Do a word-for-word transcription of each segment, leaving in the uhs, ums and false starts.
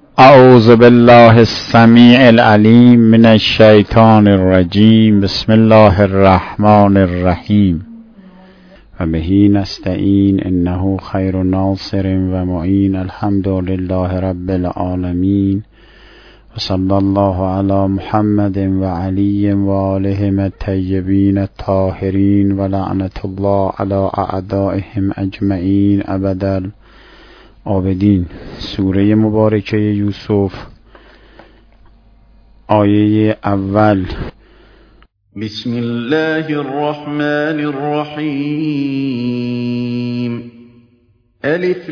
اعوذ بالله السمیع العلیم من الشیطان الرجیم. بسم الله الرحمن الرحیم. و بهی نستعین انه خیر ناصر و معین. الحمد لله رب العالمین و صلی الله علی محمد و علی و آلهم الطیبین الطاهرین و لعنت الله علی اعدائهم اجمعین ابدا عابدین. سوره مبارکه یوسف، آیه اول. بسم الله الرحمن الرحیم. الف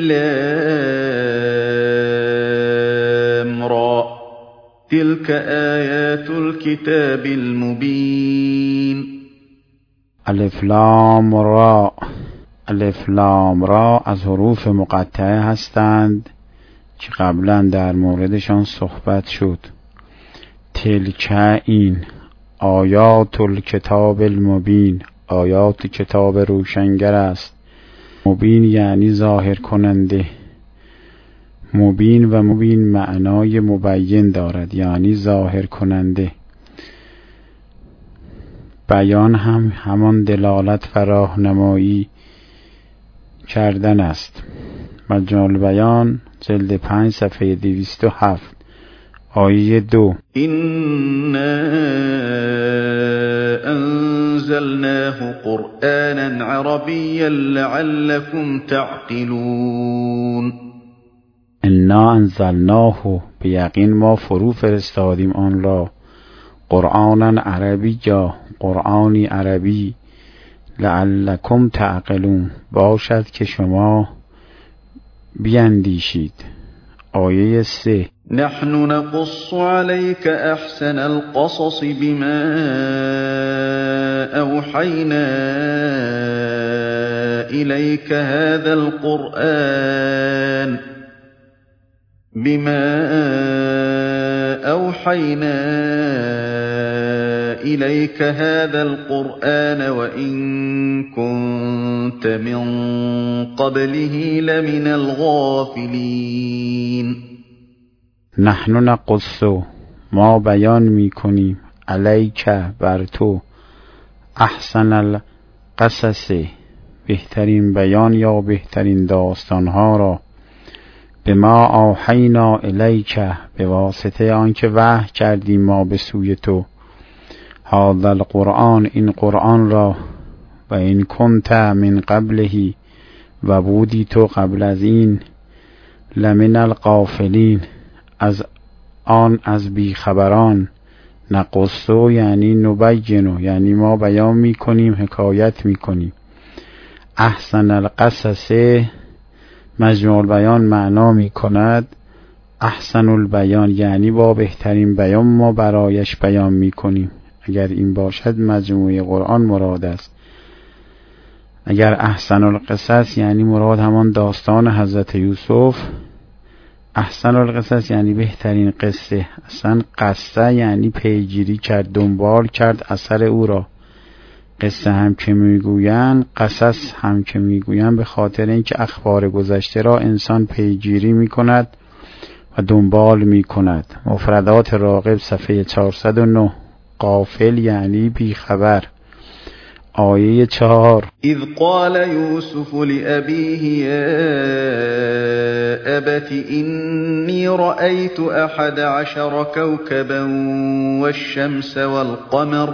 لام را تلك آیات الكتاب المبین. الف لام را. الف لام را از حروف مقطعه هستند که قبلا در موردشان صحبت شد. تلک این آیات الکتاب المبین، آیات کتاب روشنگر است. مبین یعنی ظاهر کننده. مبین و مبین معنای مبین دارد، یعنی ظاهر کننده. بیان هم همان دلالت و راهنمایی کردن است. مجموع البیان جلد پنج صفحه دویست و هفت، آیه دو. إنا أنزلناه قرآنا عربيا لعلكم تعقلون. انا انزلناه، به یقین ما فرو فرستادیم آن را، قرآنا عربی، جا قرآنی عربی، لعلکم تعقلون، باشد که شما بیندیشید. آیه سه. نحن نقص عليك أحسن القصص بما أوحينا إليك هذا القرآن بما أوحينا إليك هذا القرآن وإن كنت من قبله لمن الغافلين. نحن نقص، ما بیان میکنیم، علیک، بر تو، احسن القصص، بهترین بیان یا بهترین داستانها را، به ما اوحینا الیک، به واسطه آنکه وحی کردیم ما به سوی تو، هذا القرآن، این قرآن را، و این کنت من قبله، و بودی تو قبل از این، لمن الغافلین، از آن از بیخبران. نقصو یعنی نبینو، یعنی ما بیان میکنیم، حکایت میکنیم. احسن القصص، مجموع البیان معنا میکند احسن البیان، یعنی با بهترین بیان ما برایش بیان میکنیم. اگر این باشد مجموعه قرآن مراد است. اگر احسن القصص یعنی مراد همان داستان حضرت یوسف، احسن القصص یعنی بهترین قصه. اصلا قصه یعنی پیگیری کرد، دنبال کرد اثر او را. قصه هم که میگویند، قصص هم که میگویند، به خاطر اینکه اخبار گذشته را انسان پیگیری میکند و دنبال میکند. مفردات راغب صفحه چهارصد و نه. غافل یعنی بیخبر. آیه چهار. اذ قال یوسف لأبیه یا ابت انی رأیت احد عشر کوكبا والشمس والقمر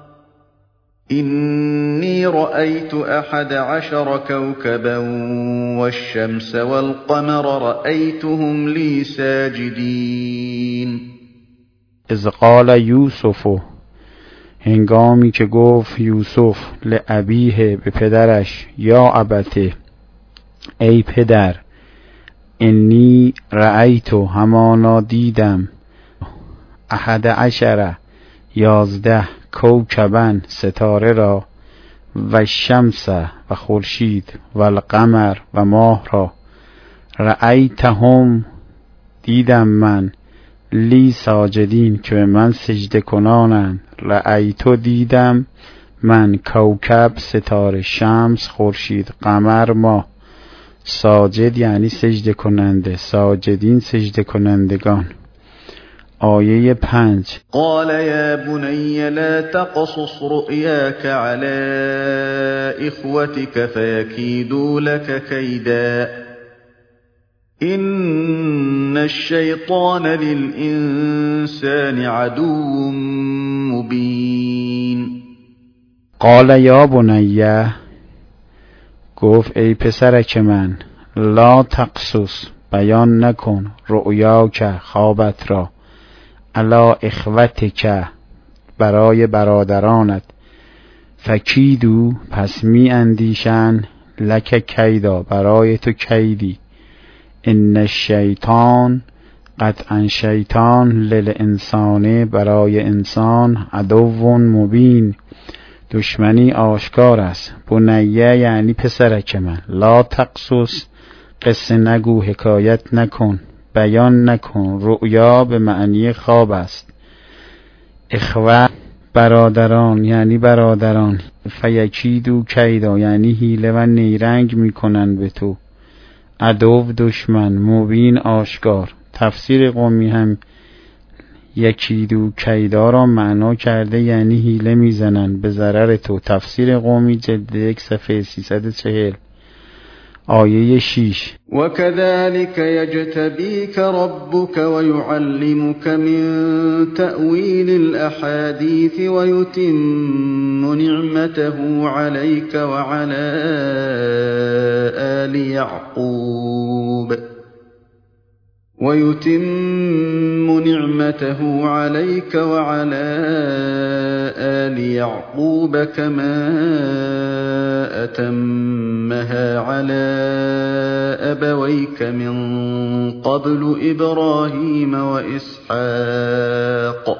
إني رأيت أحد عشر كوكبا والشمس والقمر رأيتهم لي ساجدين. اذ قال یوسف، هنگامی که گفت یوسف، لأبیه، به پدرش، یا ابته، ای پدر، انی رأیتو، همانا دیدم، احد عشر، یازده، کوکبن، ستاره را، و شمس، و خورشید، و القمر، و ماه را، رأیتهم، دیدم من، لی ساجدین، که به من سجده کنانند. رأیتو، دیدم من، کوکب، ستاره، شمس، خورشید، قمر، ماه، ساجد یعنی سجده کننده، ساجدین سجده کنندگان. آیه پنج. قال یا بنی لا تقصص رؤیاک علی اخوتك فیکیدوا لك کیدا ان الشیطان للانسان عدو مبین. قال یا بنی، گفت ای پسرک من، لا تقصص بیان نکن، رؤیاک خوابت را، علی اخوتک برای برادرانت، فکیدو پس می اندیشن، لک کیدا برای تو کیدی، ان الشیطان قطعا شیطان، للانسان برای انسان، عدو مبین دشمنی آشکار است. بنیه یعنی پسرک من، لا تقصص قصه نگو، حکایت نکن، بیان نکن، رؤیا به معنی خواب است. اخوه برادران یعنی برادران، فیکیدو کیدا یعنی حیله و نیرنگ میکنن به تو، عدو دشمن، مبین آشکار. تفسیر قومی هم یکیدو کیدا را معنا کرده یعنی حیله میزنن به ضرر تو. تفسیر قومی جلد یک صفحه سیصد و چهل. آیه شش. وكذلك يجتبيك ربك ويعلمك من تأويل الأحاديث ويتم نعمته عليك وعلى آل يعقوب ويتم نعمته عليك وعلى آل يعقوب كما أتمها على أبويك من قبل إبراهيم وإسحاق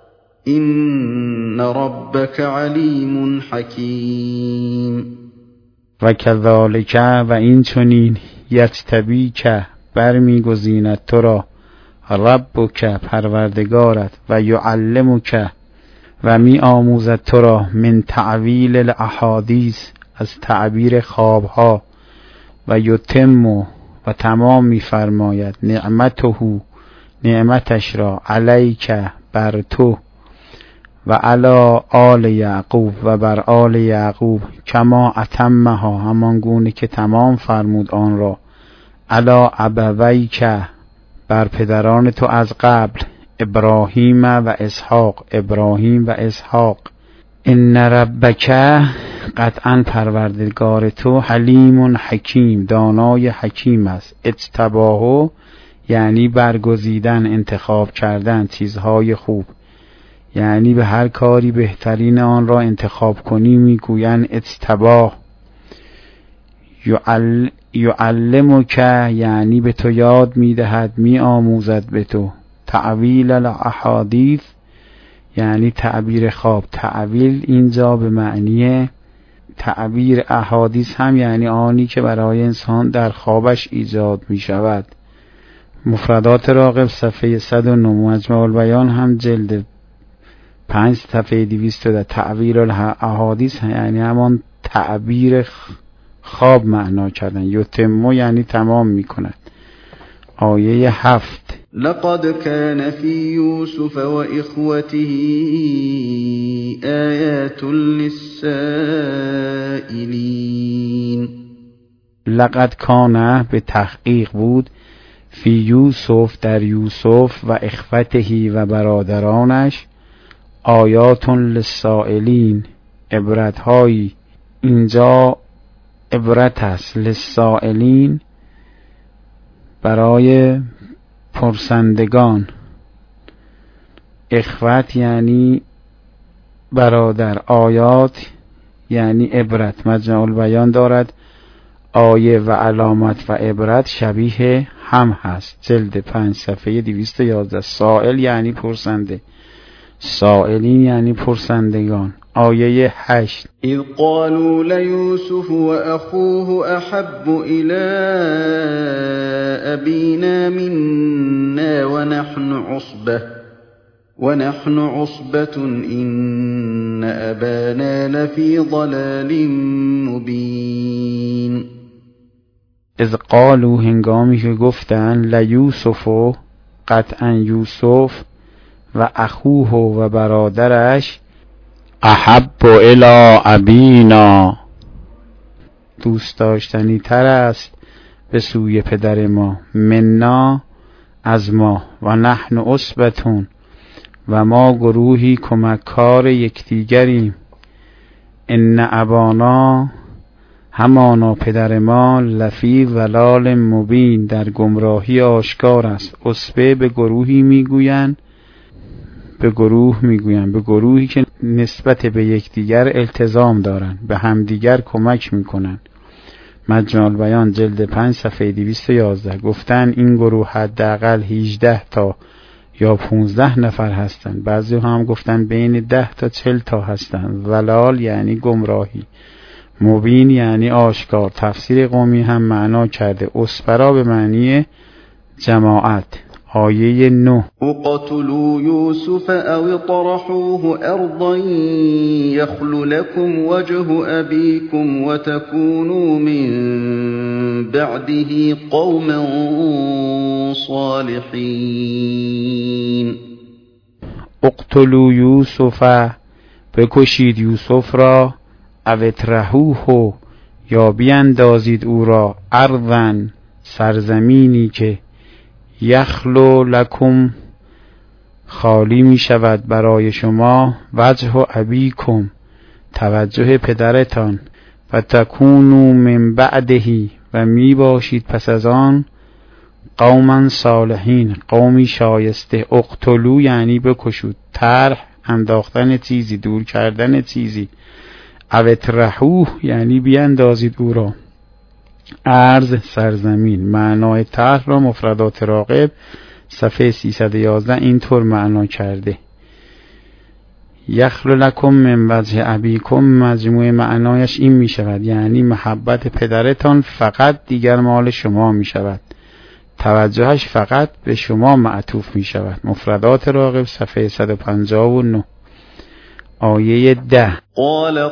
إن ربك عليم حكيم. وكذلك و این چنین یجتبیک برمیگزیند تو را، ربک پروردگارت، و یعلمک و می آموزد تو را، من تعویل الاحادیث از تعبیر خوابها، و یتم و تمام می فرماید، نعمته نعمتش را، علیک بر تو، و علی آل یعقوب و بر آل یعقوب، کما اتمها همان گونه که تمام فرمود آن را، علی ابویک بر پدران تو از قبل، ابراهیم و اسحاق ابراهیم و اسحاق. ان ربک قطعا پروردگار تو، حلیم حکیم دانای حکیم است. اجتباهو یعنی برگزیدن، انتخاب کردن چیزهای خوب، یعنی به هر کاری بهترین آن را انتخاب کنی میگویند اجتباه. یعل یعلمک یعنی به تو یاد میدهد، می آموزد به تو. تعویل الاحادیث یعنی تعبیر خواب. تعویل اینجا به معنی تعبیر احادیث هم یعنی آنی که برای انسان در خوابش ایجاد می شود. مفردات راغب صفحه صد و نه. مجمع البیان هم جلد پنج صفحه دویست. در تعبیر الاحادیث یعنی همان تعبیر خواب معنا کردن. یتمو یعنی تمام می کند. آیه هفت. لقد كان في يوسف وإخوته آيات للسائلين. لقد کان به تحقیق بود، فی یوسف در یوسف، و اخوته و برادرانش، آیات للسائلین عبرت‌هایی. اینجا عبرت است، للسائلین برای پرسندگان. اخوت یعنی برادر، آیات یعنی عبرت. مجمع البیان دارد آیه و علامت و عبرت شبیه هم هست. جلد پنج صفحه دویست و یازده. سائل یعنی پرسنده، سائلین یعنی پرسندگان. آیه هشت. اذ قالوا لیوسف و اخوه احب الى ابینا منا ونحن عصبه ونحن عصبة ان ابانا لفی ضلال مبین. از قالو هنگامی که گفتن لیوسفو قطعا یوسف و اخوه و برادرش احب الی ابینا دوست داشتنی تر است به سوی پدر ما منا از ما و نحن عصبتون و ما گروهی کمککار یکدیگریم ان ابانا همانا پدر ما لفی ضلال مبین در گمراهی آشکار است. عصبه به گروهی میگویند به گروه میگویند به گروهی که نسبت به یکدیگر التزام دارند، به همدیگر کمک میکنند. مجموع البیان جلد پنج صفحه دویست و یازده. گفتن این گروه حداقل هجده تا یا پانزده نفر هستند. بعضی هم گفتن بین ده تا چهل تا هستند. ضلال یعنی گمراهی، مبین یعنی آشکار. تفسیر قومی هم معنا کرده اسپرا به معنی جماعت. آیه نه اقتلوا یوسف او اطرحوه ارضا یخل لكم وجه ابیکم وتكونوا من بعده قوما صالحین. اقتلوا یوسف بکشید یوسف را، او اطرحوه یا بیندازید او را، ارضا سرزمینی که یخلو لکم خالی می شود برای شما، وجه ابیکم توجه پدرتان، و تکونو من بعدهی و می باشید پس از آن قوما صالحین قومی شایسته. اقتلو یعنی بکشید، طرح انداختن چیزی، دور کردن چیزی. او اطرحوه یعنی بیندازید او را، ارض سرزمین. معنای طرح را مفردات راغب صفحه سیصد و یازده اینطور معنا کرده. یخلو لکم من وجه ابیکم مجموع معنایش این می شود یعنی محبت پدرتان فقط دیگر مال شما می شود، توجهش فقط به شما معطوف می شود. مفردات راغب صفحه صد و پنجاه و نه. آیه ده قال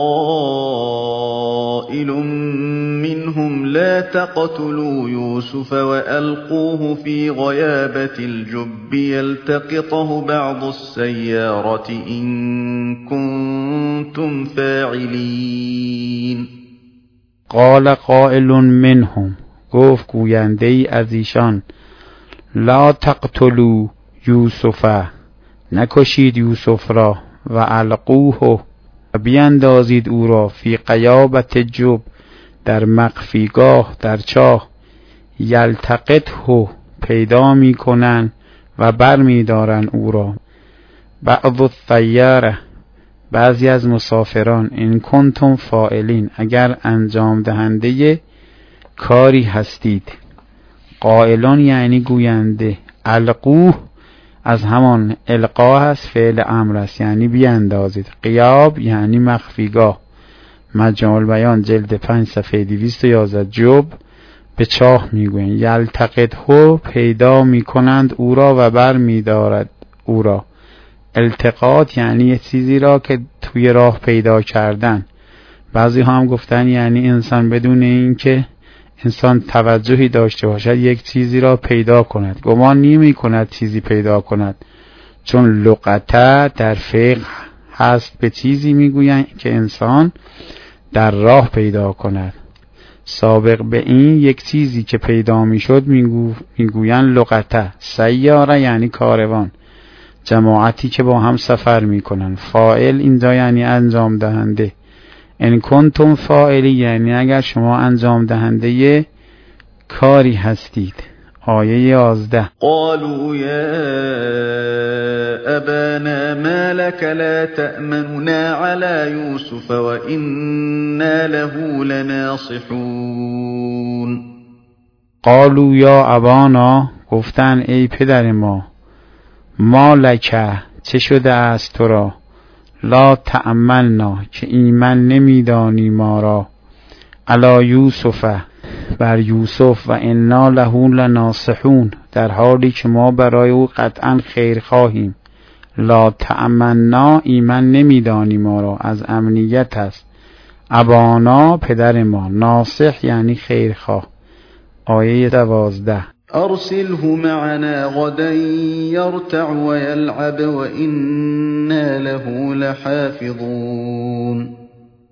قائل منهم لا تقتلوا يوسف وألقوه في غيابة الجب يلتقطه بعض السيارة إن كنتم فاعلين. قال قائل منهم گفت گوینده ای از ایشان، لا تقتلوا یوسف نکشید یوسف را، و القوه بیندازید او را، فی غیابت جب در مخفیگاه در چاه، یلتقطه پیدا می کنن و بر می دارن او را، بعض السیاره بعضی از مسافران، ان کنتم فاعلین اگر انجام دهنده کاری هستید. قائلان یعنی گوینده، القوه از همان القا هست، فعل امر است یعنی بیاندازید. قیاب یعنی مخفیگاه. مجموع البیان جلد پنج صفحه دویست و یازده. جب به چاه میگویند. یلتقطه پیدا میکنند او را و بر میدارد او را. التقاط یعنی یه چیزی را که توی راه پیدا کردن. بعضی ها هم گفتن یعنی انسان بدون این که انسان توجهی داشته باشد یک چیزی را پیدا کند. گمان نمی کند چیزی پیدا کند، چون لقطه در فقه هست به چیزی میگویند که انسان در راه پیدا کند. سابق به این یک چیزی که پیدا میشد میگویند لقطه. سیاره یعنی کاروان، جماعتی که با هم سفر میکنند. فاعل اینجا یعنی انجام دهنده. ان کنتم فاعلی یعنی اگر شما انجام دهنده کاری هستید. آیه یازده قالوا یا ابانا ما لك لا تأمننا على یوسف و انا له لناصحون. قالوا یا ابانا گفتن ای پدر ما، ما لک چه شده است تو را، لا تأملنا که ایمن نمیدانی ما را، علی یوسف بر یوسف، و انا له لناصحون در حالی که ما برای او قطعا خیر خواهیم. لا تأملنا ایمن نمیدانی ما را از امنیت است. ابانا پدر ما، ناصح یعنی خیرخواه. آیه دوازده. أرسله معنا غدا يرتع ويلعب وإنا له لحافظون.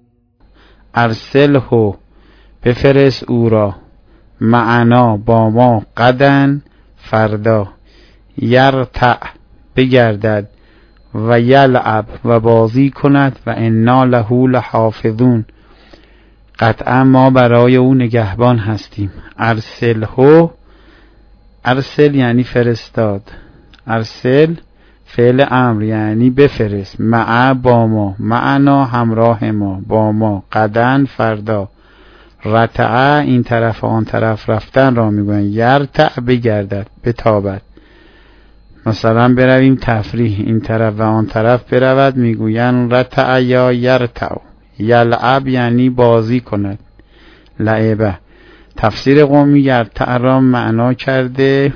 ارسله بفرست او را، معنا با ما، غدا فردا، یرتع بگردد، و یلعب و بازی کند، و انا له لحافظون قطعا ما برای او نگهبان هستیم. ارسله، ارسل یعنی فرستاد، ارسل فعل امر یعنی بفرست، مع با ما، معنا همراه ما، با ما، غدا فردا، رتع این طرف و آن طرف رفتن را میگویند، یرتع بگردد بتابد. مثلا برویم تفریح، این طرف و آن طرف برود میگویند رتع یا یرتع. یلعب یعنی بازی کند، لعبه. تفسیر قومی یرتع را معنا کرده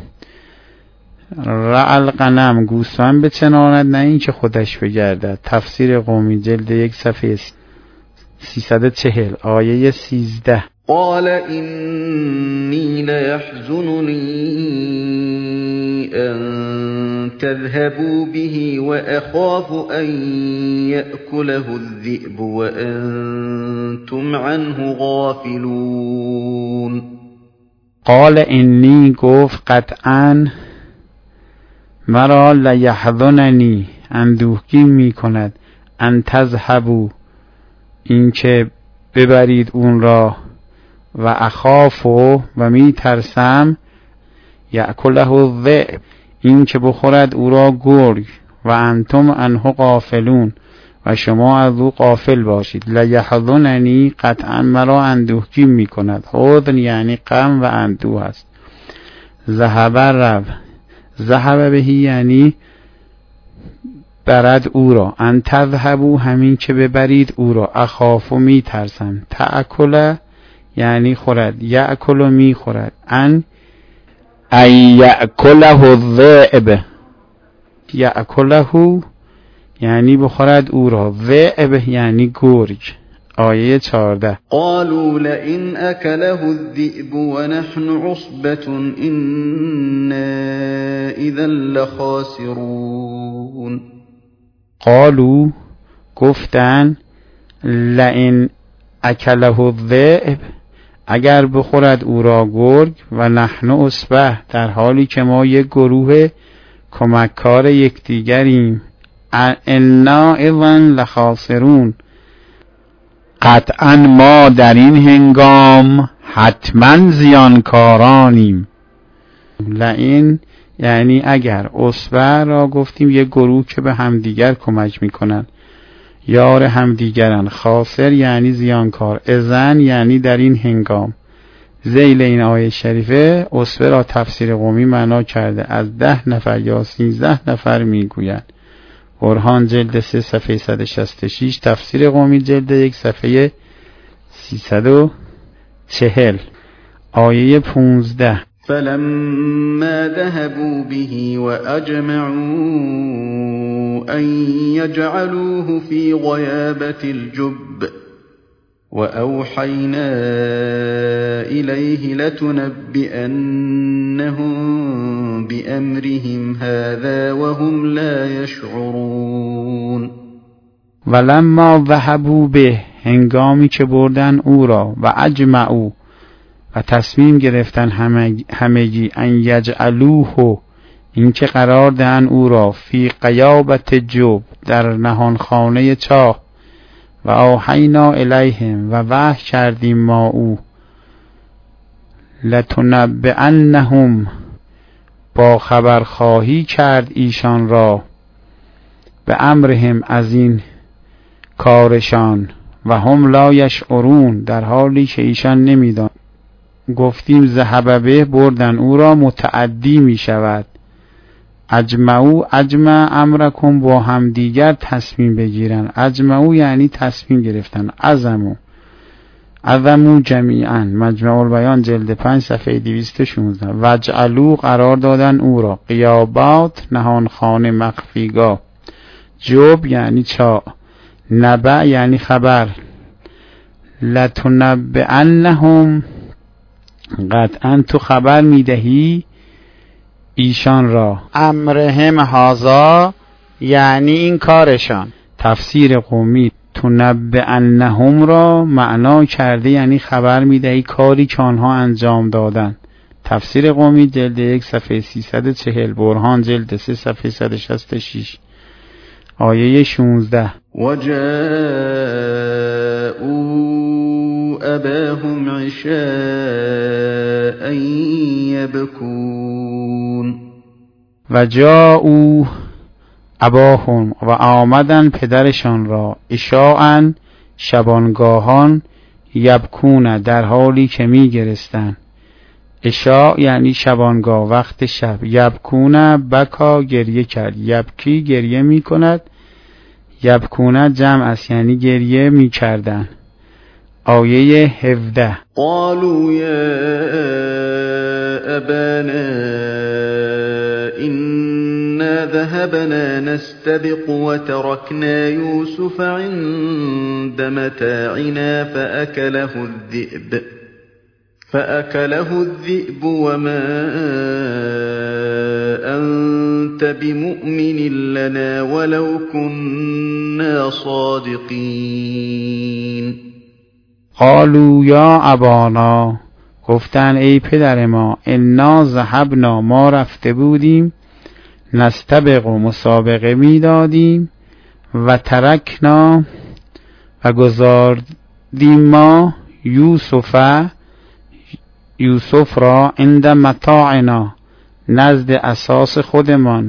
رعل غنم، گوسفند بچناند، نه این که خودش بگردد. تفسیر قومی جلد یک صفحه سیصد و چهل آیه سیزده. قال إني ليحزنني أن تذهبوا به وأخاف أن يأكله الذئب وأنتم عنه غافلون. قال إني گفت قطعا مرا لیحزننی اندوهگین می کند، ان تذهبوا این که ببرید اون را، و اخافو و می ترسم، یأکله الذئب این که بخورد او را گرگ، و انتم عنه غافلون و شما از او غافل باشید. لیحزننی قطعا مرا اندوهگین می کند، حزن یعنی غم و اندوه است. ذهب رو، ذهب بهی یعنی برد او را، ان تذهبوا همین که ببرید او را، اخافو می ترسم، تأکل یعنی خورد، یأکل می خورد، ان ای یأکله الذئب، یأکله یعنی بخورد او را، ذئب یعنی گرگ. آیه چهارده. قالوا لئن أكله الذئب ونحن عصبة إنا إذا لخاسرون. قالوا گفتن لئن اکله الذئب اگر بخورد او را گرگ، و نحن عصبه در حالی که ما یک گروه کمککار یکدیگریم، انا اذا لخاسرون قطعا ما در این هنگام حتما زیانکارانیم. لئن یعنی اگر، عصبه را گفتیم یک گروه که به همدیگر کمک میکنن، یار همدیگرن، خاسر یعنی زیانکار، اذن یعنی در این هنگام. ذیل این آیه شریفه عصبه را تفسیر قومی معنا کرده از ده نفر یا سیزده نفر میگویند. برهان جلد سه صفحه صد و شصت و شش، تفسیر قومی جلد یک صفحه سیصد و چهل آیه پونزده. فلما ذهبوا به وأجمعوا أن يجعلوه في غيابة الجب وأوحينا إليه لتنبئنهم بأمرهم هذا وهم لا يشعرون. ولما ذهبوا به هنگامی که بردن او را، و اجمعوا و تصمیم گرفتن همگی، ان یجعلوه این که قرار دهن او را، فی غیابت جب در نهانخانه چاه، و اوحینا الیهم و وحی کردیم ما او، لتنبئنهم با خبر خواهی کرد ایشان را، به امرهم از این کارشان، و هم لا یشعرون در حالی که ایشان نمیدان. گفتیم ذهب به بردن او را متعدی می شود. اجمعو اجمع امرکم با هم دیگر تصمیم بگیرن. اجمعو یعنی تصمیم گرفتن. عزمو عزمو جمیعا. مجمع البیان جلد پنج صفحه دویست و شانزده. وجعلو قرار دادن او را. قیابات نهانخانه مخفیگاه. جب یعنی چا. نبع یعنی خبر. لتنبئنهم قطعا تو خبر میدهی ایشان را. امرهم هذا یعنی این کارشان. تفسیر قومی تنبئنهم را معنا کرده یعنی خبر میدهی کاری که آنها انجام دادن. تفسیر قومی جلد یک صفحه سیصد و چهل، برهان جلد سه صفحه صد و شصت و شش، آیه شانزده. و جاءوا اباهم عشاء یبکون. و جاءوا اباهم و آمدن پدرشان را، عشاء شبانگاهان، یبکون در حالی که می گرستن. عشاء یعنی شبانگاه وقت شب، یبکون بکا گریه کرد، یبکی گریه می کند، یبکون جمع است یعنی گریه می کردن. آیه هفده. قالوا یا ابانا إنا ذهبنا نستبق وتركنا يوسف عند متاعنا فأكله الذئب فأكله الذئب وما أنت بمؤمن لنا ولو كنا صادقين. قالوا یا ابانا، گفتن ای پدر ما، انا ذهبنا ما رفته بودیم، نستبق و مسابقه می دادیم، و ترکنا و گذاردیم ما یوسف یوسف را عند متاعنا نزد اساس خودمان،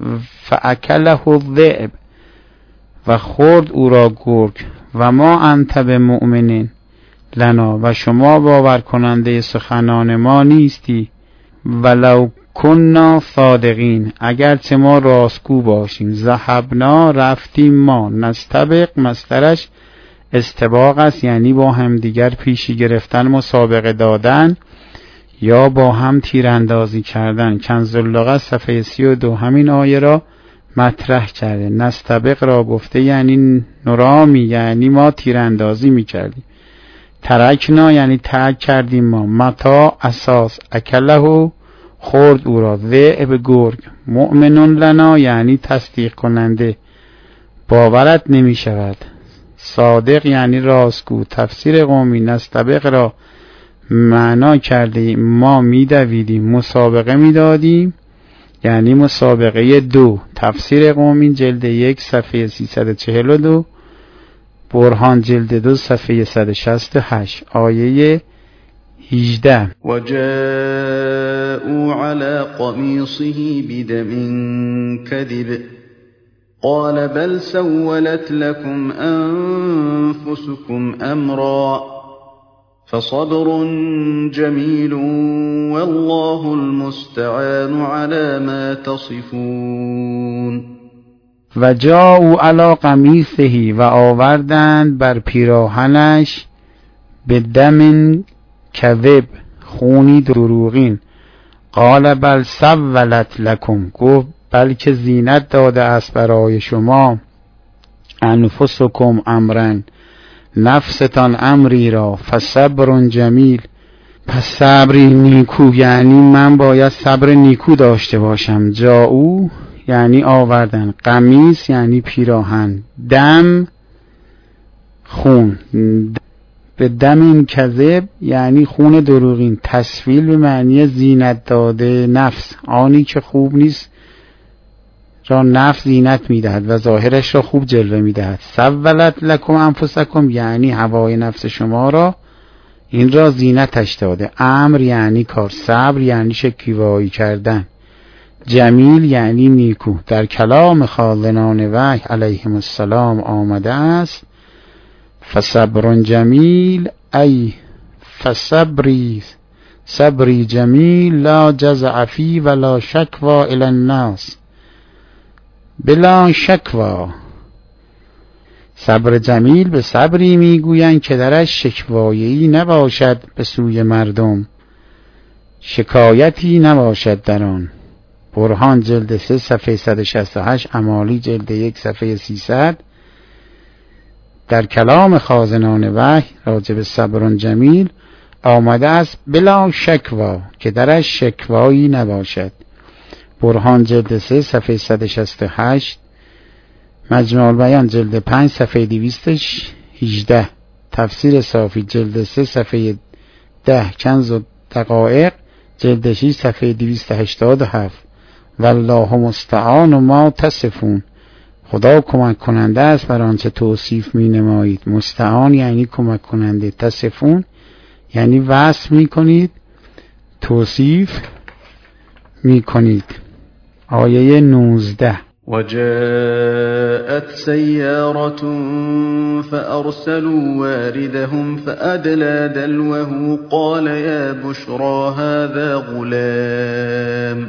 فاکله الذئب و خورد او را گرگ، و ما انت بمؤمنین لنا و شما باور کننده سخنان ما نیستی، ولو کننا صادقین اگرچه ما راستگو باشیم. ذهبنا رفتیم ما، نستبق مصدرش استباق است یعنی با هم دیگر پیشی گرفتن، مسابقه دادن یا با هم تیراندازی کردن. کنز اللغت صفحه سی و دو همین آیه را مطرح کرده. نستبق را گفته یعنی نرامی یعنی ما تیراندازی میکردیم. ترکنا یعنی ترک کردیم ما. متا اساس، اکله خورد او را، ذئب گرگ، مؤمنون لنا یعنی تصدیق کننده، باورت نمی شود. صادق یعنی راستگو. تفسیر قومی نستبق را معنا کرده ما میدویدیم، مسابقه میدادیم یعنی مسابقه دو. تفسیر قومی جلد یک صفحه سیصد و چهل و دو، برهان جلد دو صفحه صد و شصت و هشت، آیه هجده. و جاءوا علی قمیصه بدم کذب قال بل سولت لكم أنفسكم أمرا فصبر جميل والله المستعان على ما تصفون. و جاءوا علی قمیصه و آوردند بر پیراهنش به دم کذب خونی دروغین. قال بل سولت لكم گفت بلکه زینت داده است برای شما، انفسکم امرن نفستان امری را، فصبر جمیل پس صبری نیکو یعنی من باید صبر نیکو داشته باشم. جاءوا یعنی آوردن، قمیص یعنی پیراهن، دم خون، به دم این کذب یعنی خون دروغین، تسویل به معنی زینت داده نفس، آنی که خوب نیست را نفس زینت میدهد و ظاهرش را خوب جلوه میدهد. سولت لکم انفسکم یعنی هوای نفس شما را این را زینتش داده. امر یعنی کار، صبر یعنی شکیبایی کردن، جمیل یعنی نیکو. در کلام خازنان وحی علیهم السلام آمده است فصبر جمیل ای فصبری صبری جمیل لا جزع فی ولا شکوا الی الناس بلا شکوا. صبر جمیل به صبری میگویند که درش شکوایی نباشد به سوی مردم، شکایتی نباشد در آن. برهان جلد سه صفحه صد و شصت و هشت، امالی جلد یک صفحه سیصد. در کلام خازنان وحی راجب صبر جمیل آمده است بلا شکوا که درش شکوایی نباشد. برهان جلد سه صفحه صد و شصت و هشت، مجموع البیان جلد پنج صفحه دویست و هجده، تفسیر صافی جلد سه صفحه ده، کنز و دقایق جلد شش صفحه دویست و هشتاد و هفت. والله مستعان و ما تصفون، خدا کمک کننده است بر آنچه توصیف می نمایید. مستعان یعنی کمک کننده، تصفون یعنی وصف می کنید، توصیف می کنید. آیه نوزده. وجاءت سيارة فأرسلوا واردهم فأدلى دلوه قال يا بشرى هذا غلام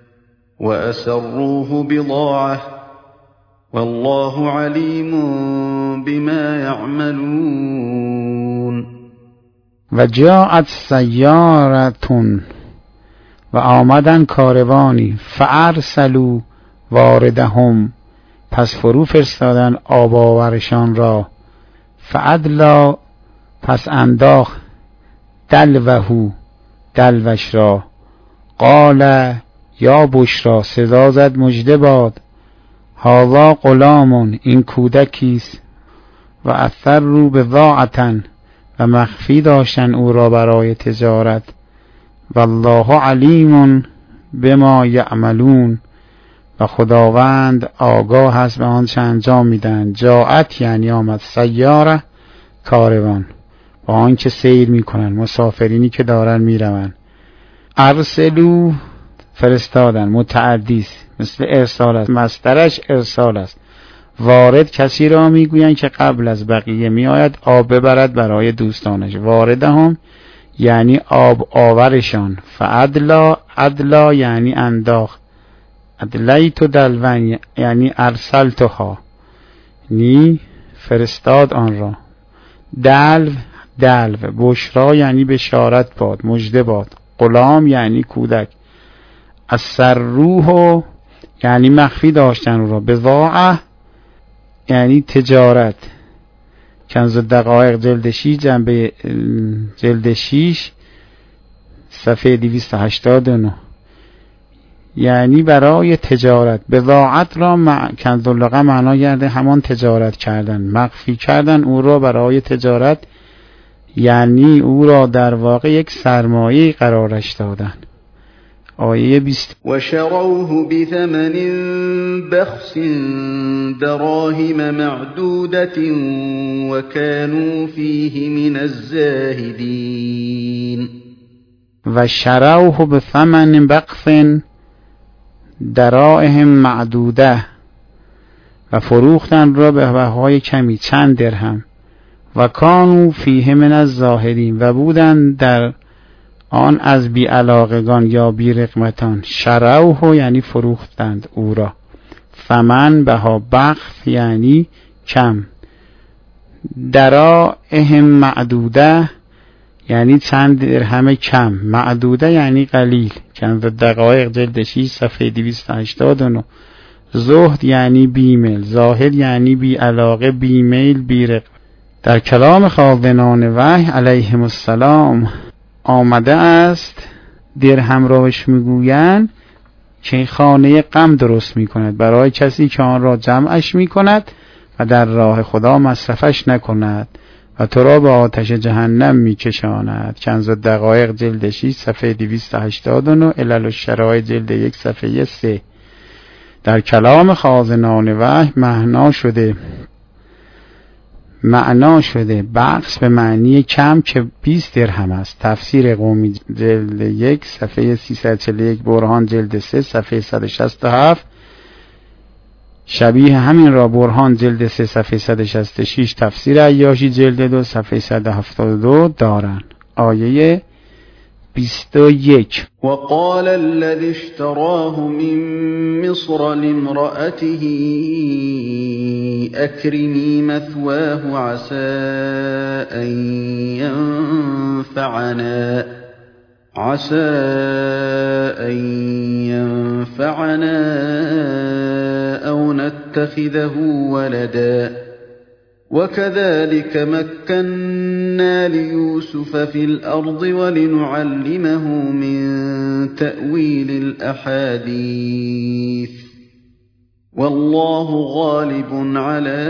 وأسروه بضاعة والله عليم بما يعملون. وجاءت سیارة و آمدن کاروانی، فارسلوا واردهم پس فرو فرستادن آب آورشان را، فادلا پس انداخت، دلوه دلوش را، قال یا بشرا صدا زد مژده باد، هذا غلام این کودکیست، و اثروا بضاعة و مخفی داشتن او را برای تجارت، والله علیم بما یعملون و خداوند آگاه است به آنچه انجام میدن. جاءت یعنی آمد، سیاره کاروان، با آنکه سیر میکنن، مسافرینی که دارن میرون. ارسلو فرستادن، متعدی است، مثل ارسال است، مصدرش ارسال است. وارد کسی را میگویند که قبل از بقیه میآید آب ببرد برای دوستانش. واردهم یعنی آب آورشان. فادلا ادلا یعنی انداخت. ادلیت دلون یعنی ارسلتها نی فرستاد آن را. دلو دلو بشرا یعنی بشارت باد، مژده باد. غلام یعنی کودک. السروح یعنی مخفی داشتن او را. بضاعه یعنی تجارت. کنز دقایق جلد شش جنبه جلد شش صفحه دویست و هشتاد و نه، یعنی برای تجارت. بضاعت را مع... کنز اللغه معنا کرده همان تجارت کردن، مخفی کردن او را برای تجارت، یعنی او را در واقع یک سرمایه قرارش دادن. آیه بیست. و شروه بثمن بخس دراهم معدودة و كانوا فیه من الزاهدین. و شروه بثمن بخس دراهم معدوده و فروختن را به بهای کمی، چند درهم. و کانوا فیه من الزاهدین و بودند در آن از بی علاقگان یا بی رغبتان. شروه یعنی فروختند او را. ثمن بها، بخس یعنی کم. دراهم معدوده یعنی چند درهم کم. معدوده یعنی قلیل. کنز دقایق جلد شش صفحه دویست و هشتاد و نه. زهد یعنی بیمیل. زاهد یعنی بی علاقه، بیمیل، بی رغبت. در کلام خاوندان وحی علیهم السلام آمده است درهم را بهش میگویند که خانه غم درست میکند برای کسی که آن را جمعش میکند و در راه خدا مصرفش نکند و تو را به آتش جهنم میکشاند. کنز دقایق جلد شش صفحه دویست و هشتاد و نه، علل الشرائع جلد یک صفحه سه. در کلام خازنان وحی معنا شده معنا شده بخس به معنی کم که بیست درهم است. تفسیر قومی جلد یک صفحه سیصد و چهل و یک، برهان جلد سه صفحه صد و شصت و هفت. شبیه همین را برهان جلد سه صفحه صد و شصت و شش، تفسیر عیاشی جلد دو صفحه صد و هفتاد و دو دارند. آیه بیست و یک. وقال الذي اشتراه من مصر لامرأته أكرمي مثواه عسى أن ينفعنا عسى أن ينفعنا أو نتخذه ولدا وكذلك مكنا ليوسف في الأرض ولنعلمه من تأويل الأحاديث والله غالب على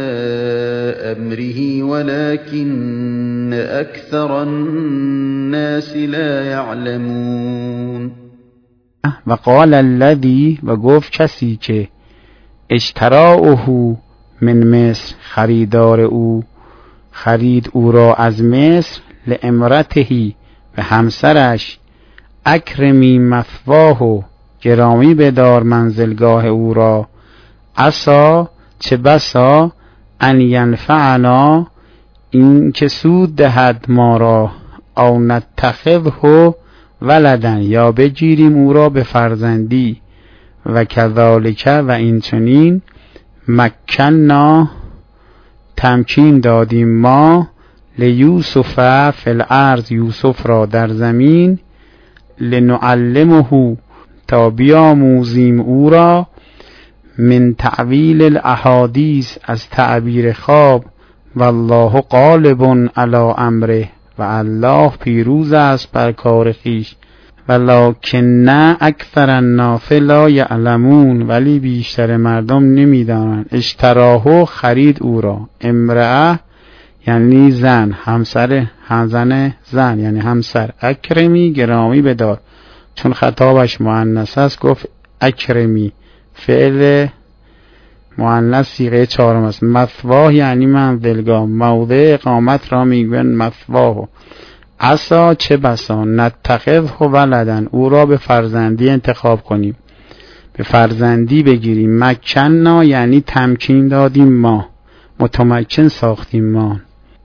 أمره ولكن أكثر الناس لا يعلمون. وقال الذي و گفت کسی که اشتراؤه من مصر خریدار او خرید او را از مصر لامرته به همسرش اکرمی مثواه گرامی بدار منزلگاه او را عسا چه بسا ان ینفعنا این که سود دهد ما را او نتخذه ولدن یا بگیریم او را به فرزندی و کذالک و این چنین مکننا تمکین دادیم ما لیوسف فی الارض یوسف را در زمین لنعلمه تا بیاموزیم او را من تعویل الاحادیث از تعبیر خواب والله غالب علی امره و الله پیروز است بر کار خویش ولکن اکثر الناس لا یعلمون ولی بیشتر مردم نمیدانند. اشتراه خرید او را، امرأه یعنی زن، همسر زن زن یعنی همسر، اکرمی گرامی بدار چون خطابش مؤنث است گفت اکرمی، فعل مؤنث صیغه چهارم است. مثواه یعنی منزلگاه، موضع اقامت را میگویند مثواه. عسا چه بسا نتخذه ولدن او را به فرزندی انتخاب کنیم، به فرزندی بگیریم. مکننا یعنی تمکین دادیم ما، متمکن ساختیم ما.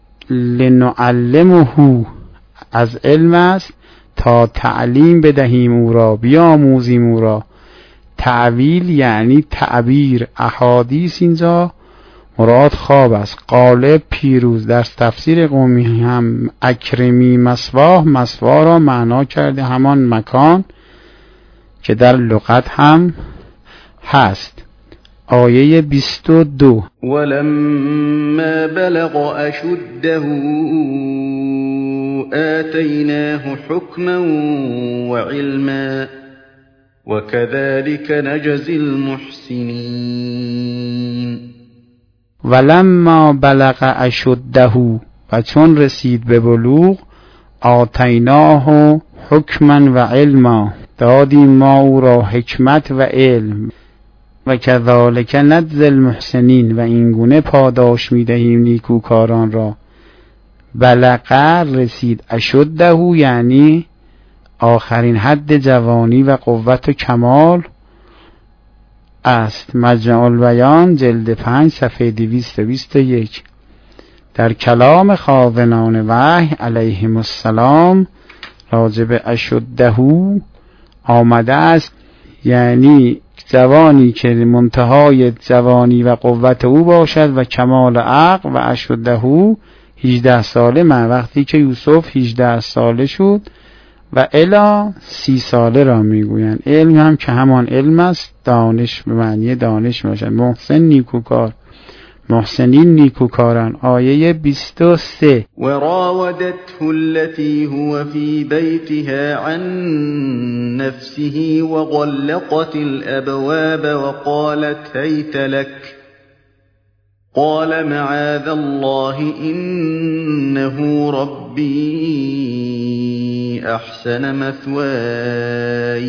لنعلمه از علم است تا تعلیم بدهیم او را، بیاموزیم او را. تعویل یعنی تعبیر. احادیث اینجا مراد خواب است. غالب پیروز. در تفسیر قومی هم اکرمی مثواه، مثواه را معنا کرده همان مکان که در لغت هم هست. آیه بیست و دو ولما بلغ اشده آتیناه حکما وعلما وكذلك نجزی المحسنین. ولما بلغ اشده و چون رسید به بلوغ آتیناه حکما و علما دادیم ما او را حکمت و علم. و کذالک نجزی المحسنین و اینگونه پاداش میدهیم نیکوکاران را. بلغ رسید، اشده یعنی آخرین حد جوانی و قوت و کمال است. مجمع البیان جلد پنج صفحه دویست و بیست و یک. در کلام خاونان وحی علیهم السلام راجب اشده آمده است، یعنی جوانی که منتهای جوانی و قوت او باشد و کمال عقل. و اشده هجده ساله من وقتی که یوسف هجده ساله شد و الا سی ساله را میگویند. علم هم که همان علم است، دانش به معنی دانش باشد. محسن نیکوکار، محسنین نیکوکاران. آیه بیست و سه و راودته التي هو في بيتها عن نفسه وغلقت الابواب وقالت هيت لك قال معاذ الله إنه ربي أحسن مثواي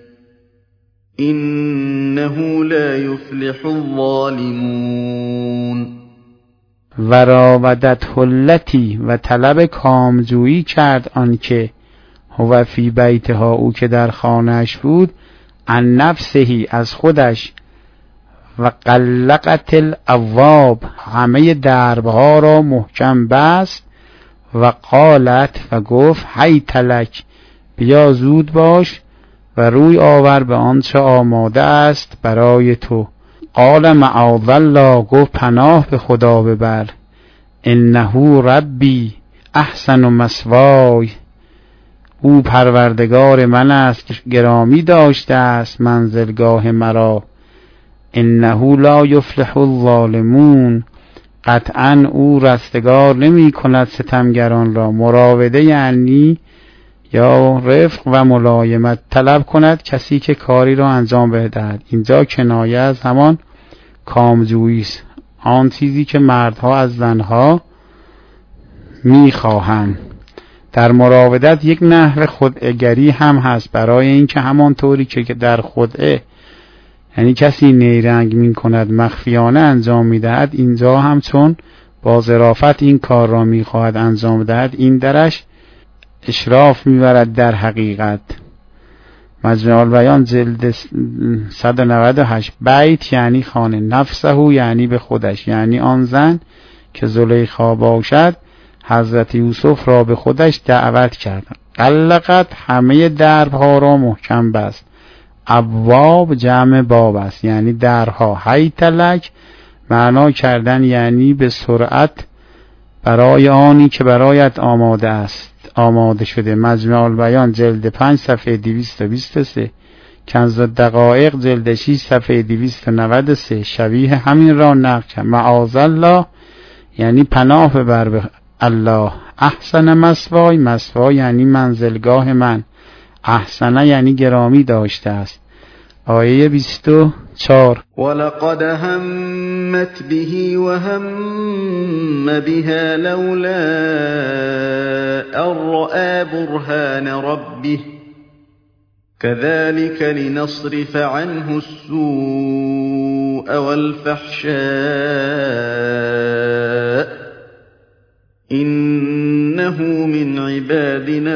إنه لا يفلح الظالمون. و راودته التی و طلب کامجویی کرد آنکه هو فی بیتها او که در خانه‌اش بود، عن نفسهی از خودش، و غلقت الابواب همه دربها را محکم بست، و قالت و گفت هیت لک بیا زود باش و روی آور به آنچه آماده است برای تو. قال معاذ الله گفت پناه به خدا ببر. انه ربی احسن مثوای او پروردگار من است گرامی داشته است منزلگاه مرا. انه لا یفلح الظالمون قطعا او رستگار نمی کند ستمگران را. مراوده یعنی یا رفق و ملایمت طلب کند کسی که کاری را انجام بدهد. اینجا کنایه از همان کامجویی است، آن چیزی که مردها از زنها میخواهند. در مراودت یک نحو خدعه‌گری هم هست، برای اینکه همانطوری که در خدعه یعنی کسی نیرنگ می کند مخفیانه انجام می دهد، اینجا هم چون با ظرافت این کار را می خواهد انجام دهد، این درش اشراف می برد. در حقیقت مجموع البیان جلد صد و نود و هشت. بیت یعنی خانه، نفسه یعنی به خودش، یعنی آن زن که زلیخا باشد حضرت یوسف را به خودش دعوت کرد. غلقت همه درها را محکم بست. ابواب جمع باب است یعنی درها. حیت لک معنا کردن یعنی به سرعت برای آنی که برایت آماده است، آماده شده. مجموع البیان جلد پنج صفحه دویست و بیست و سه. کنز الدقایق جلد شش صفحه دویست و نود و سه. شبیه همین را نقل کرد. معاذ الله یعنی پناه ببر به الله. احسن مثوای، مثوای یعنی منزلگاه من. احسنه یعنی گرامی داشته است. آیه بیست و چهار. ولقد همت به وهم بها لولا ان رأى برهان ربه كذلك لنصرف عنه السوء والفحشاء إنه من عبادنا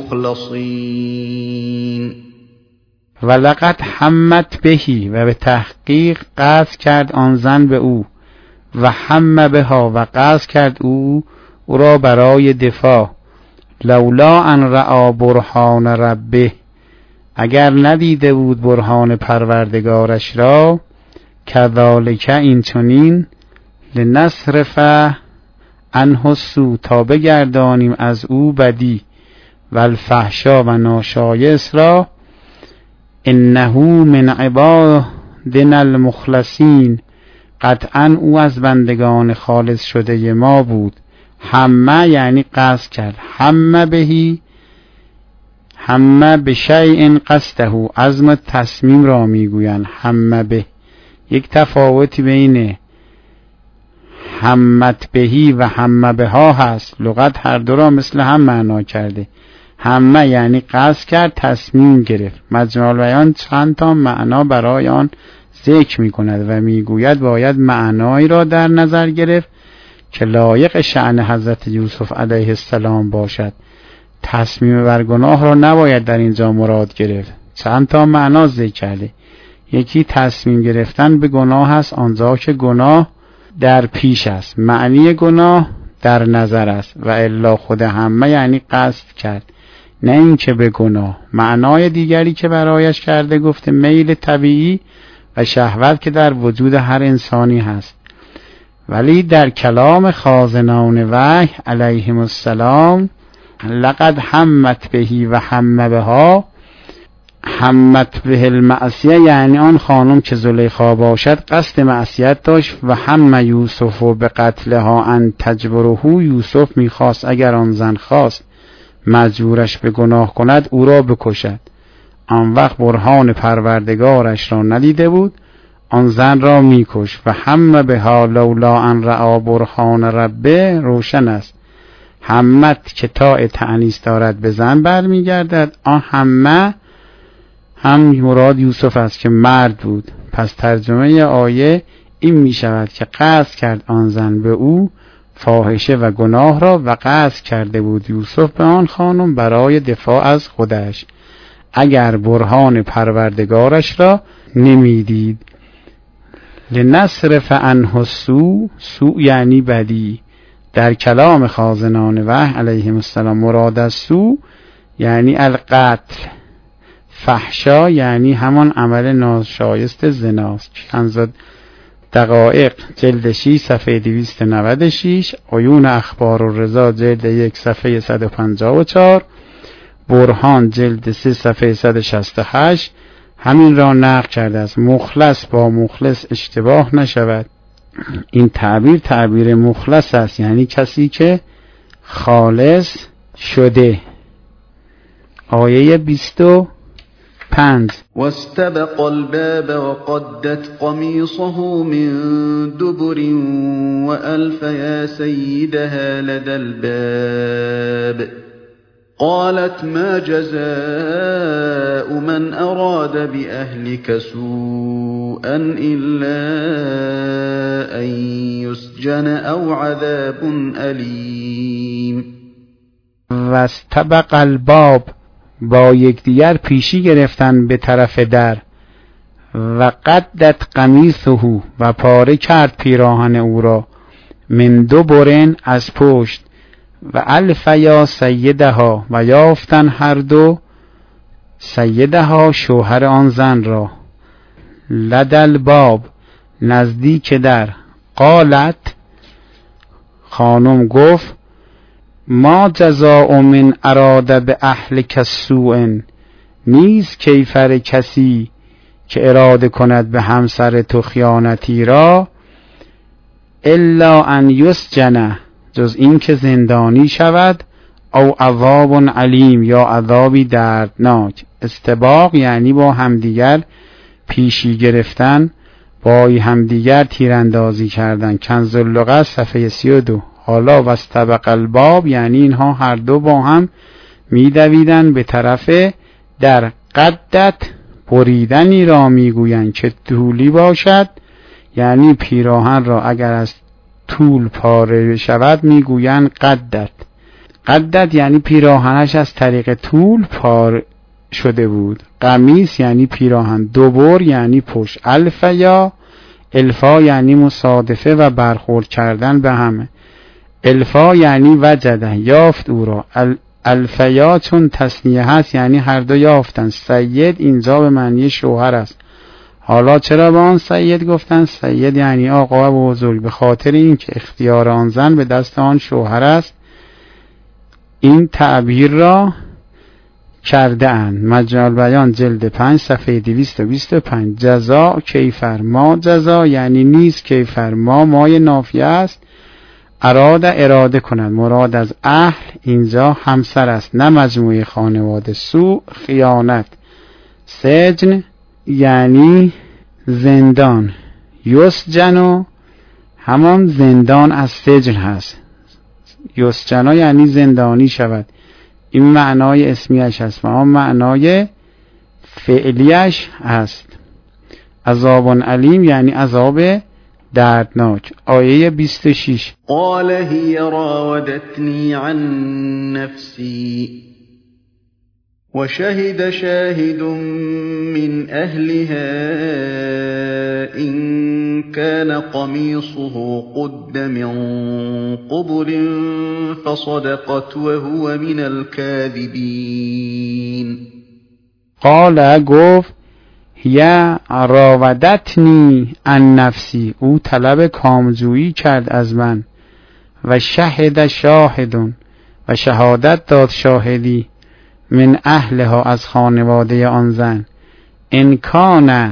المخلصين. ولقد همت بهی و به تحقیق قصد کرد آن زن به او، و هم بها و قصد کرد او او را برای دفاع. لولا ان رأى برهان ربه اگر ندیده بود برهان پروردگارش را. کذالک این چنین لنصرف عنه السوء تا بگردانیم از او بدی و الفحشا و ناشایست را. انه من عبادنا المخلصین قطعا او از بندگان خالص شده ما بود. همه یعنی قصد کرد. همه بهی همه به شیء قصده، عزم تصمیم را میگویند. همه به یک تفاوتی بین همت بهی و همه بها هست. لغت هر دو را مثل هم معنا کرده. همه یعنی قصد کرد، تصمیم گرفت. مجموع البیان چند تا معنا برای آن ذکر می کند و می گوید باید معنایی را در نظر گرفت که لایق شأن حضرت یوسف علیه السلام باشد. تصمیم بر گناه را نباید در اینجا مراد گرفت. چند تا معنا ذکر کرده. یکی تصمیم گرفتن به گناه است آنجا که گناه در پیش است، معنی گناه در نظر است. و الا خود همه یعنی قصد کرد، نه این که به گناه. معنای دیگری که برایش کرده گفته میل طبیعی و شهوت که در وجود هر انسانی هست. ولی در کلام خازنان وحی علیهم السلام لقد همت بهی و هم بها، همت به المعصیه یعنی آن خانم که زلیخا باشد قصد معصیت داشت. و هم یوسف و به قتلها ان تجبره، یوسف میخواست اگر آن زن خواست مجبورش به گناه کند او را بکشد. آن وقت برهان پروردگارش را ندیده بود، آن زن را میکش. و هم بها لولا ان رأى برهان ربه روشن است. همت که تا تأنیث دارد به زن برمیگردد. آن همه هم مراد یوسف است که مرد بود. پس ترجمه آیه این می شود که قصد کرد آن زن به او فاحشه و گناه را و قصد کرده بود یوسف به آن خانم برای دفاع از خودش اگر برهان پروردگارش را نمیدید. لنصرف عنه السوء، سوء یعنی بدی. در کلام خازنان وحی علیهم السلام مراد از سوء یعنی القتل. فحشا یعنی همان عمل ناشایست زناست. کنز دقایق جلد شش صفحه دویست و نود و شش. عیون اخبار الرضا جلد یک صفحه صد و پنجاه و چهار. برهان جلد سه صفحه صد و شصت و هشت همین را نقل کرده است. مخلص با مخلص اشتباه نشود. این تعبیر تعبیر مخلص است، یعنی کسی که خالص شده. آیه بیست و پنج واستبق الباب وقدت قمیصه من دبر وألف یا سیدها لدى الباب قالت ما جزاء من أراد بأهلك سوءا إلا أن يسجن أو عذاب أليم. واستبق الباب، با یکدیگر پیشی گرفتن به طرف در. و قدت قمیصه، و پاره کرد پیراهن او را. من دبرن، از پشت. و الف یا سیدها، و یافتن هر دو سیدها، شوهر آن زن را. لدل باب، نزدیک در. قالت، خانم گفت ما جزاء من اراد به اهلک سوء، نیست کیفر کسی که اراده کند به همسر تو خیانتی را. الا ان یسجن، جز این که زندانی شود. او عذاب علیم، یا عذابی دردناک. استباق یعنی با همدیگر پیشی گرفتن، با همدیگر تیراندازی کردن. کنز اللغت صفحه سی و دو. حالا واستبق الباب یعنی اینها هر دو با هم میدویدن به طرف در. قدت، بریدنی را میگویند که طولی باشد، یعنی پیراهن را اگر از طول پاره شود میگویند قدت. قدت یعنی پیراهنش از طریق طول پاره شده بود. قمیص یعنی پیراهن. دبر یعنی پشت. الف یا الفا یعنی مصادفه و برخورد کردن به همه. الفا یعنی وجده، یافت او را. الفیا چون تثنیه هست یعنی هر دو یافتن. سید اینجا به معنی شوهر است. حالا چرا به آن سید گفتن؟ سید یعنی آقا و بزرگ، به خاطر این که اختیار آن زن به دست آن شوهر است. این تعبیر را کرده اند. مجموع بیان جلد پنج صفحه دویست و بیست و پنج. جزا کیفر، ما جزا یعنی نیست کیفر، ما مای نافیه است. اراد اراده کند، مراد از اهل اینجا همسر است، نه مجموعه خانواده. سو خیانت. سجن یعنی زندان. یسجن همان زندان از سجن هست. یسجن یعنی زندانی شود. این معنای اسمیش هست و آن معنای فعلیش هست. عذاب علیم یعنی عذاب دردناک. آیه بیست و شش. قال هی راودتنی عن نفسی وشهد شاهد من أهلها إن كان قميصه قد من قبل فصدقت وهو من الكاذبين. قال گفت یا راودتنی عن نفسی، او طلب کامجویی کرد از من. و شهد شاهدون، و شهادت داد شاهدی. من اهلها، از خانواده آن زن. ان کان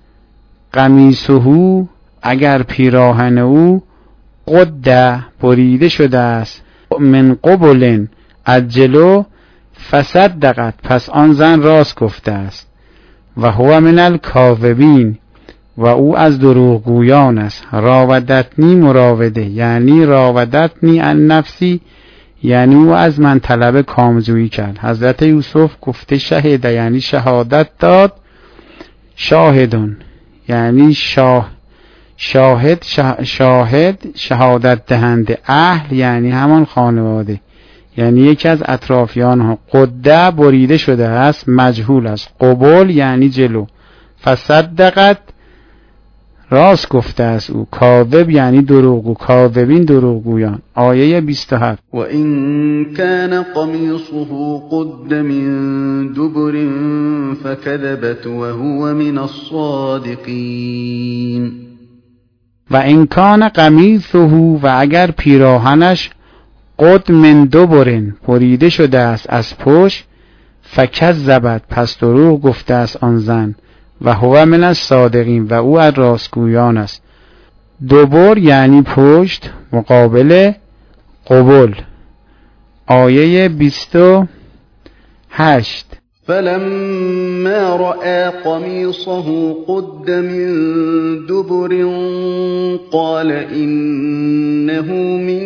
قمیصه، اگر پیراهن او قد بریده شده است. من قبل، از جلو. فصدقت، پس آن زن راست گفته است. و هو من الکاذبین، و او از دروغگویان است. راودتنی مراوده یعنی راودتنی عن نفسی، یعنی او از من طلب کامجویی کرد. حضرت یوسف گفته شهد یعنی شهادت داد. شاهدون یعنی شاه شاهد شاهد شهادت دهنده. اهل یعنی همان خانواده، یعنی یکی از اطرافیان ها. قده بریده شده است، مجهول است. قبول یعنی جلو. فصدقت راست گفته است او. کاذب یعنی دروغگو. کاذبین دروغگویان. آیه بیست و هفت. و این کان قمیصه قد من دبر فکذبت وهو من الصادقین. و این کان قمیصه، و اگر پیراهنش قد من دبر بریده شده است از پشت. فکذبت، پس دروغ گفته است آن زن. و هو من الصادقین، و او از راستگویان است. دبر یعنی پشت، مقابل قبل. آیه بیست و هشت. فلما رأى قميصه قد من دبر قال إنه من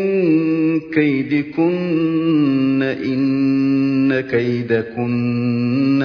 كيدكن إن كيدكن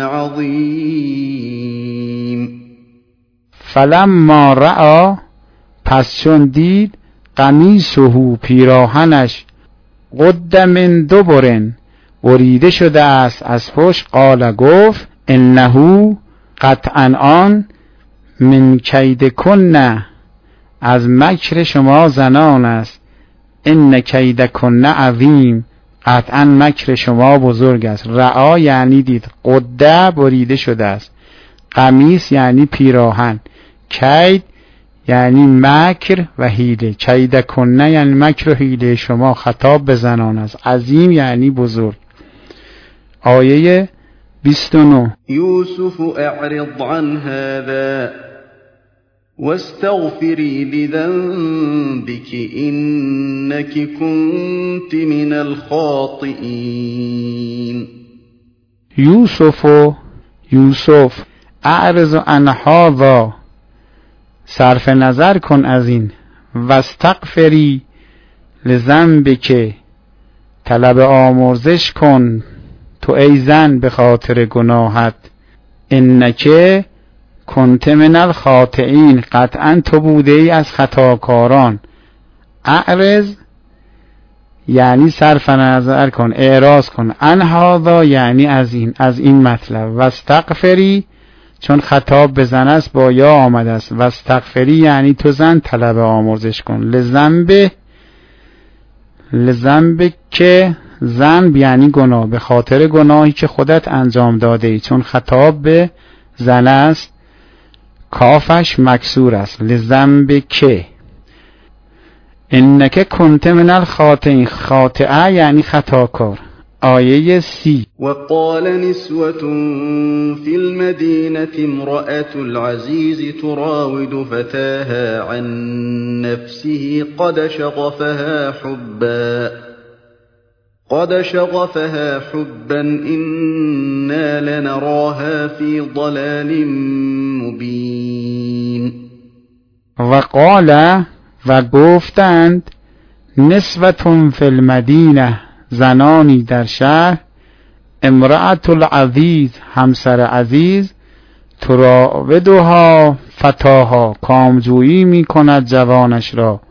عظيم. فلما رأى پس چون دید قمیصه پیراهنش قد من دبرن بریده شده است از پشت، قال گفت انه قطعا آن من کیدکن از مکر شما زنان است، ان کیدکن عظیم قطعا مکر شما بزرگ است. رعا یعنی دید، قده بریده شده است، قمیص یعنی پیراهن، کید یعنی مکر و حیله. کیدکنه یعنی مکر و حیله شما، خطاب به زنان است. عظیم یعنی بزرگ. آیه بیست و نه. یوسف اعرض عن هذا واستغفری لذنبك انك كنت من الخاطئین. یوسف و یوسف اعرض عن هذا صرف نظر کن از این، واستغفری لذنبک طلب آمرزش کن تو ای زن به خاطر گناهت، انکه کنت من الخاطئین قطعا تو بوده ای از خطاکاران. اعرض یعنی صرف نظر کن، اعراض کن، عن هذا یعنی از این، از این مطلب. واستغفری چون خطاب به زن است با یا آمده است، واستغفری یعنی تو زن طلب آمرزش کن. لذنب لذنب که ذنب یعنی گناه، به خاطر گناهی که خودت انجام داده ای، چون خطاب به زن است کافش مکسور است. لذنب که انک کنت من الخاطئین، خاطئه یعنی خطاکار. آیه سی. وقال نسوة في المدينة امرأة العزيز تراود فتاها عن نفسه قد شغفها حبا قد شغفها حبا إنا لنراها في ضلال مبين. وقال و گفتند نسوة فی المدینه زنانی در شهر، امرأة العزیز همسر عزیز، تراودها فتاها کامجویی می کند جوانش را،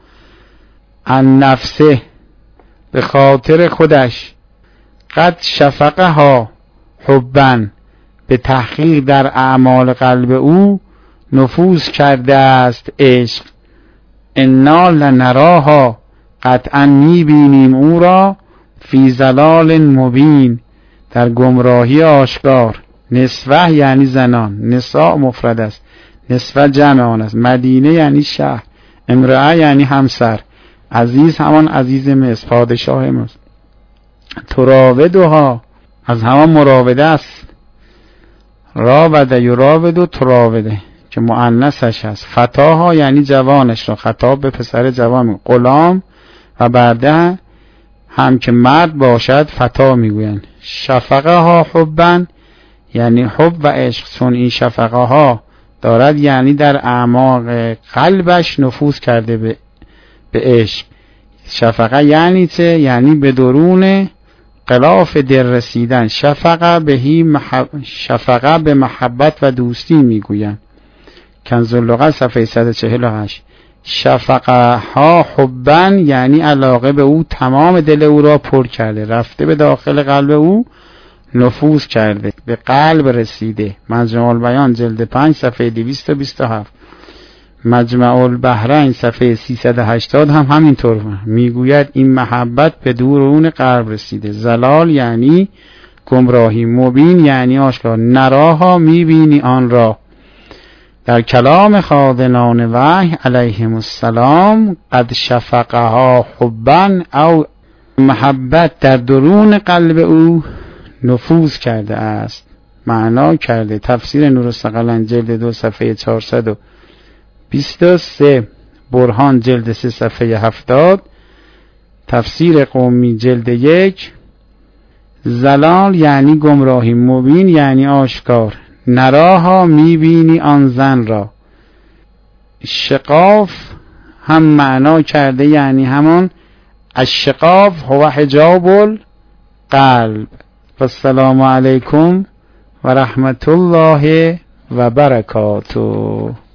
عن نفسه به خاطر خودش، قد شفقها حبا به تحقیق در اعمال قلب او نفوذ کرده است عشق، انا لنراها قطعا می بینیم او را، فی ضلال مبین در گمراهی آشکار. نسوه یعنی زنان، نساء مفرد است، نسوه جمع آن است. مدینه یعنی شهر، امرأه یعنی همسر، عزیز همان عزیز مصر، پادشاه مصر. تراودها از همان مراوده است، راوده یراود و تراوده که مؤنثش هست. فتاها یعنی جوانش را، خطاب به پسر جوان. غلام و بعده هم که مرد باشد فتا میگویند. شفقه ها حبن یعنی حب و عشق، چون این شفقه ها دارد یعنی در اعماق قلبش نفوذ کرده به به عشق. شفقه یعنی چه؟ یعنی به درون غلاف دل رسیدن. شفقه بهی محب... شفقه به محبت و دوستی میگویند. کنز اللغت صفحه صد و چهل و هشت. شفقه ها حبن یعنی علاقه به او تمام دل او را پر کرده، رفته به داخل قلب او نفوذ کرده، به قلب رسیده. مجمع البیان جلد پنج صفحه دویست و بیست و هفت. مجمع البحرین صفحه سیصد و هشتاد هم همینطور میگوید این محبت به درون قلب رسیده. زلال یعنی گمراهی، مبین یعنی آشکار. نراها میبینی آن را. در کلام خادنان وحی علیهم السلام قد شفقها حبا او محبت در درون قلب او نفوذ کرده است، معنا کرده. تفسیر نور الثقلین جلد دو صفحه چهارصد و بیست و سه. برهان جلد سه صفحه هفتاد، تفسیر قمی جلد یک. زلال یعنی گمراهی، مبین یعنی آشکار. نراها میبینی آن زن را. شقاف هم معنا کرده یعنی همون الشقاف هو حجاب القلب. والسلام علیکم و رحمت الله و برکاته.